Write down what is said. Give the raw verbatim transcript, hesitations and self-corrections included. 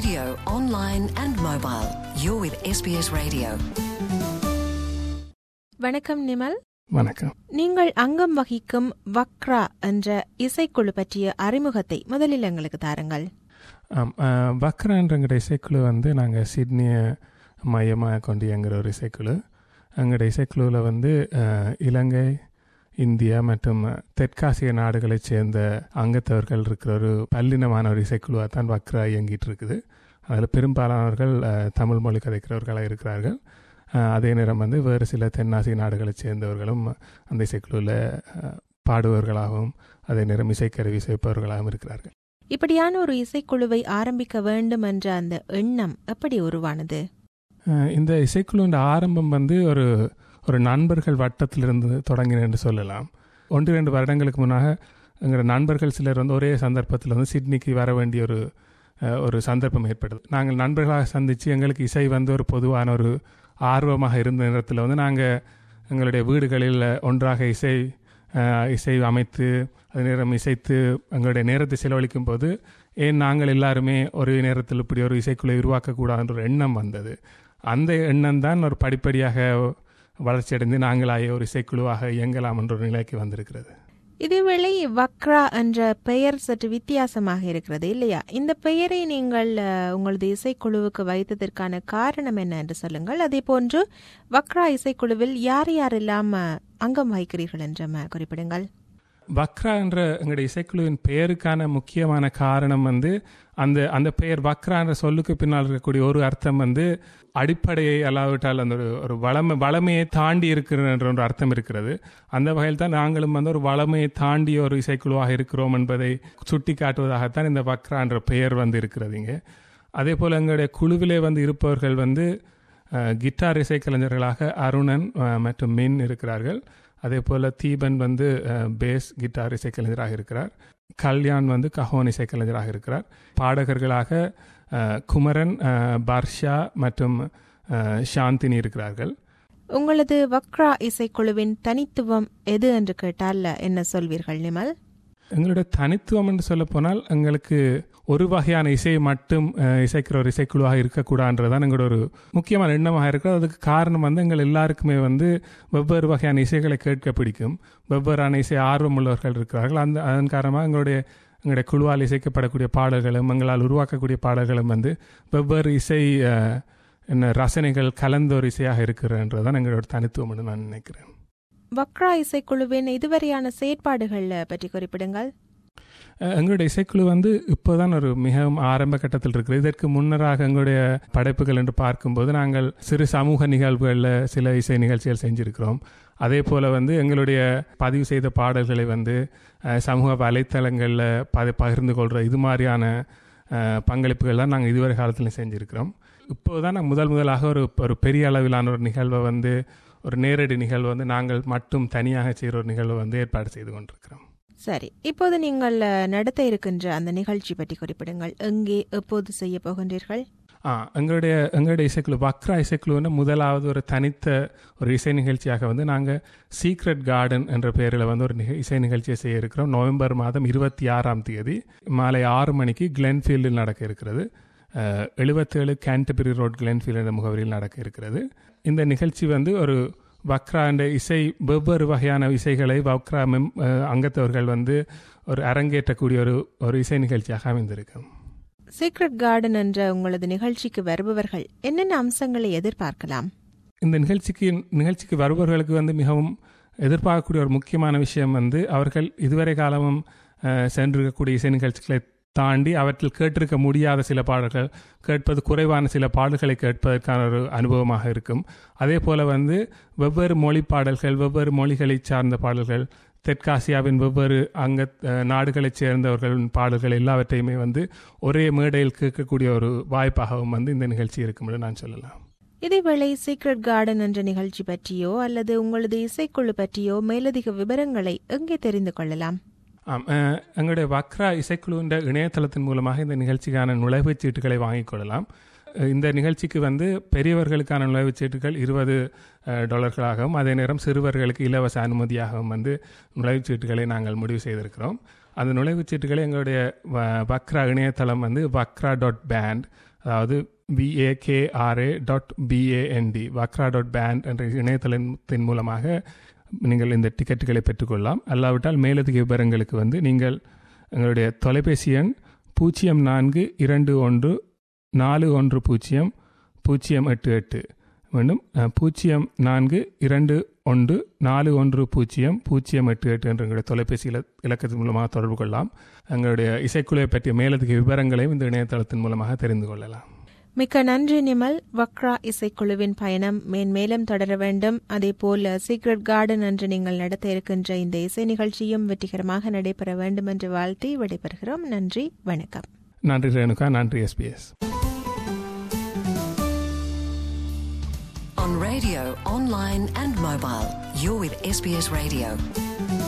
radio, online and mobile. You're with S B S Radio. வணக்கம் நிமல். வணக்கம். நீங்கள் அங்கம் வகிக்கும் வக்ரா என்ற இசைக்குழு பற்றிய அறிமுகத்தை முதலில் எங்களுக்கு தாருங்கள். வக்ரா என்ற இசைக்குழு வந்து நாங்கள் சிட்னியை மையமாக கொண்டு இயங்குகிற ஒரு இசைக்குழு. எங்களோட இசைக்குழுவில் வந்து இலங்கை, இந்தியா மற்றும் தெற்காசிய நாடுகளைச் சேர்ந்த அங்கத்தவர்கள் இருக்கிற ஒரு பல்லினமான ஒரு இசைக்குழுவாக தான் வக்ரா இயங்கிட்டு இருக்குது. அதில் பெரும்பாலானவர்கள் தமிழ் மொழி கதைக்கிறவர்களாக இருக்கிறார்கள். அதே நேரம் வந்து வேறு சில தென்னாசிய நாடுகளைச் சேர்ந்தவர்களும் அந்த இசைக்குழுவில் பாடுபவர்களாகவும் அதே நேரம் இசைக்கருவி இசைப்பவர்களாகவும் இருக்கிறார்கள். இப்படியான ஒரு இசைக்குழுவை ஆரம்பிக்க வேண்டும் என்ற அந்த எண்ணம் எப்படி உருவானது? இந்த இசைக்குழுவின் ஆரம்பம் வந்து ஒரு ஒரு நண்பர்கள் வட்டத்திலிருந்து தொடங்கின என்று சொல்லலாம். ஒன்று ரெண்டு வருடங்களுக்கு முன்னாக எங்களோட நண்பர்கள் சிலர் வந்து ஒரே சந்தர்ப்பத்தில் வந்து சிட்னிக்கு வர வேண்டிய ஒரு ஒரு சந்தர்ப்பம் ஏற்பட்டது. நாங்கள் நண்பர்களாக சந்தித்து எங்களுக்கு இசை வந்து ஒரு பொதுவான ஒரு ஆர்வமாக இருந்த நேரத்தில் வந்து நாங்கள் எங்களுடைய வீடுகளில் ஒன்றாக இசை இசை அமைத்து அதே நேரம் இசைத்து எங்களுடைய நேரத்தை செலவழிக்கும் போது ஏன் நாங்கள் எல்லாருமே ஒரே நேரத்தில் இப்படி ஒரு இசைக்குழுவை உருவாக்கக்கூடாதுன்ற ஒரு எண்ணம் வந்தது. அந்த எண்ணம் தான் ஒரு படிப்படியாக வளர்ச்சியடைந்து நாங்களாய ஒரு இசைக்குழுவாக இயங்கலாம் என்ற ஒரு நிலைக்கு வந்திருக்கிறது. இதேவேளை வக்ரா என்ற பெயர் சற்று வித்தியாசமாக இருக்கிறது இல்லையா? இந்த பெயரை நீங்கள் உங்களது இசைக்குழுவுக்கு வைத்ததற்கான காரணம் என்ன என்று சொல்லுங்கள். அதே போன்று வக்ரா இசைக்குழுவில் யார் யாரெல்லாம் அங்கம் வகிக்கிறீர்கள் என்று குறிப்பிடுங்கள். வக்ரா என்ற எங்களுடைய இசைக்குழுவின் பெயருக்கான முக்கியமான காரணம் வந்து அந்த அந்த பெயர் வக்ரா என்ற சொல்லுக்கு பின்னால் இருக்கக்கூடிய ஒரு அர்த்தம் வந்து அடிப்படையை அல்லாவிட்டால் அந்த ஒரு ஒரு வளமை வளமையை தாண்டி இருக்கிற என்ற ஒரு அர்த்தம் இருக்கிறது. அந்த வகையில் தான் நாங்களும் வந்து ஒரு வளமையை தாண்டிய ஒரு இசைக்குழுவாக இருக்கிறோம் என்பதை சுட்டி காட்டுவதாகத்தான் இந்த வக்ரா என்ற பெயர் வந்து இருக்கிறதுங்க. அதே போல் எங்களுடைய குழுவிலே வந்து இருப்பவர்கள் வந்து கிட்டார் இசைக்கலைஞர்களாக அருணன் மற்றும் மின் இருக்கிறார்கள். அதே போல் தீபன் வந்து பேஸ் கிட்டார் இசைக்கலைஞராக இருக்கிறார். கல்யாண் வந்து கஹோன் இசைக்கலைஞராக இருக்கிறார். பாடகர்களாக குமரன், பர்ஷா மற்றும் சாந்தினி இருக்கிறார்கள். உங்களது வக்ரா இசைக்குழுவின் தனித்துவம் எது என்று கேட்டால் என்ன சொல்வீர்கள் நிமல்? எங்களுடைய தனித்துவம் என்று சொல்ல போனால் எங்களுக்கு ஒரு வகையான இசையை மட்டும் இசைக்கிற ஒரு இசைக்குழுவாக இருக்கக்கூடாதுன்றதான் எங்களோட ஒரு முக்கியமான எண்ணமாக இருக்கிறது. அதுக்கு காரணம் வந்து எங்கள் எல்லாருக்குமே வந்து வெவ்வேறு வகையான இசைகளை கேட்க பிடிக்கும். வெவ்வேறான இசை ஆர்வம் உள்ளவர்கள் இருக்கிறார்கள். அந்த அதன் காரணமாக எங்களுடைய எங்களுடைய குழுவால் இசைக்கப்படக்கூடிய பாடல்களும் எங்களால் உருவாக்கக்கூடிய பாடல்களும் வந்து வெவ்வேறு இசை என்ன ரசனைகள் கலந்த ஒரு இசையாக இருக்கிறன்றதான் எங்களோட தனித்துவம் என்று நான் நினைக்கிறேன். வக்ரா இசைக்குழுவின் இதுவரையான செயற்பாடுகள் பற்றி குறிப்பிடுங்கள். எங்களுடைய இசைக்குழு வந்து இப்போதான் ஒரு மிகவும் ஆரம்ப கட்டத்தில் இருக்கிறது. இதற்கு முன்னராக எங்களுடைய படைப்புகள் என்று பார்க்கும்போது நாங்கள் சிறு சமூக நிகழ்வுகளில் சில இசை நிகழ்ச்சிகள் செஞ்சுருக்கிறோம். அதே போல் வந்து எங்களுடைய பதிவு செய்த பாடல்களை வந்து சமூக வலைத்தளங்களில் ப பகிர்ந்து கொள்கிற இது மாதிரியான பங்களிப்புகள் தான் நாங்கள் இதுவரை காலத்தில் செஞ்சுருக்கிறோம். இப்போதான் நாங்கள் முதல் முதலாக ஒரு ஒரு பெரிய அளவிலான ஒரு நிகழ்வை வந்து ஒரு நேரடி நிகழ்வு வந்து நாங்கள் மட்டும் தனியாக செய்கிற ஒரு நிகழ்வை வந்து ஏற்பாடு செய்து கொண்டிருக்கிறோம். சரி, இப்போது நீங்கள் நடத்த இருக்கின்ற அந்த நிகழ்ச்சி பற்றி குறிப்பிடுங்கள். எங்கே எப்போது செய்ய போகின்றீர்கள்? ஆ எங்களுடைய எங்களுடைய இசைக்குழு வக்ரா இசைக்குழுன்னு முதலாவது ஒரு தனித்த ஒரு இசை நிகழ்ச்சியாக வந்து நாங்கள் சீக்ரெட் கார்டன் என்ற பெயரில் வந்து ஒரு நிக இசை நிகழ்ச்சியை செய்ய இருக்கிறோம். நவம்பர் மாதம் இருபத்தி ஆறாம் தேதி மாலை ஆறு மணிக்கு கிளென்ஃபீல்டில் நடக்க இருக்கிறது. எழுபத்தேழு கேன்டர்பரி ரோட் கிளென்ஃபீல்ட் என்ற முகவரியில் நடக்க இருக்கிறது. இந்த நிகழ்ச்சி வந்து ஒரு வக்ரா என்ற இசை வெவ்வேறு வகையான இசைகளை வக்ரா மெம் அங்கத்தவர்கள் வந்து ஒரு அரங்கேற்றக்கூடிய ஒரு ஒரு இசை நிகழ்ச்சியாக அமைந்திருக்கும். சீக்ரெட் கார்டன் என்ற உங்களது நிகழ்ச்சிக்கு வருபவர்கள் என்னென்ன அம்சங்களை எதிர்பார்க்கலாம்? இந்த நிகழ்ச்சிக்கு நிகழ்ச்சிக்கு வருபவர்களுக்கு வந்து மிகவும் எதிர்பார்க்கக்கூடிய ஒரு முக்கியமான விஷயம் வந்து அவர்கள் இதுவரை காலமும் சென்றிருக்கக்கூடிய இசை நிகழ்ச்சிகளை தாண்டி அவற்றில் கேட்டிருக்க முடியாத சில பாடல்கள், கேட்பது குறைவான சில பாடல்களை கேட்பதற்கான ஒரு அனுபவமாக இருக்கும். அதே போல் வந்து வெவ்வேறு மொழி பாடல்கள், வெவ்வேறு மொழிகளை சார்ந்த பாடல்கள், தெற்காசியாவின் வெவ்வேறு அங்க நாடுகளைச் சேர்ந்தவர்களின் பாடல்கள் எல்லாவற்றையுமே வந்து ஒரே மேடையில் கேட்கக்கூடிய ஒரு வாய்ப்பாகவும் வந்து இந்த நிகழ்ச்சி இருக்கும் என்று நான் சொல்லலாம். இதேவேளை சீக்ரெட் கார்டன் என்ற நிகழ்ச்சி பற்றியோ அல்லது உங்களது இசைக்குழு பற்றியோ மேலதிக விவரங்களை எங்கே தெரிந்து கொள்ளலாம்? ஆம், எங்களுடைய வக்ரா இசைக்குழுவின் இணையதளத்தின் மூலமாக இந்த நிகழ்ச்சிக்கான நுழைவுச் சீட்டுகளை வாங்கிக் கொள்ளலாம். இந்த நிகழ்ச்சிக்கு வந்து பெரியவர்களுக்கான நுழைவுச் சீட்டுகள் இருபது டாலர்களாகவும் அதே நேரம் சிறுவர்களுக்கு இலவச அனுமதியாகவும் வந்து நுழைவுச் சீட்டுகளை நாங்கள் முடிவு செய்திருக்கிறோம். அந்த நுழைவுச் சீட்டுகளை எங்களுடைய வக்ரா இணையதளம் வந்து வக்ரா டாட் பேண்ட் அதாவது V A K R A dot B A N D Vakra dot band என்ற இணையதளத்தின் மூலமாக நீங்கள் இந்த டிக்கெட்டுகளை பெற்றுக்கொள்ளலாம். அல்லாவிட்டால் மேலதிக விவரங்களுக்கு வந்து நீங்கள் எங்களுடைய தொலைபேசி எண் பூஜ்ஜியம் நான்கு இரண்டு ஒன்று நாலு ஒன்று பூஜ்ஜியம் பூஜ்ஜியம் எட்டு எட்டு மீண்டும் பூஜ்ஜியம் நான்கு இரண்டு ஒன்று நாலு ஒன்று பூஜ்ஜியம் பூஜ்ஜியம் எட்டு எட்டு என்ற எங்களுடைய தொலைபேசி இல இலக்கத்தின் மூலமாக தொடர்பு கொள்ளலாம். எங்களுடைய இசைக்குழுவை பற்றிய மேலதிக விவரங்களையும் இந்த இணையதளத்தின் மூலமாக தெரிந்து கொள்ளலாம். மிக்க நன்றி நிமல். வக்ரா இசைக்குழுவின் பயணம் மேன்மேலும் தொடர வேண்டும். அதே போல சீக்ரெட் கார்டன் என்று நீங்கள் நடத்த இருக்கின்ற இந்த இசை நிகழ்ச்சியும் வெற்றிகரமாக நடைபெற வேண்டும் என்று வாழ்த்தி விடைபெறுகிறோம். நன்றி, வணக்கம். நன்றி ரேணுகா. நன்றி SBS. On radio, online and mobile, you're with S B S Radio.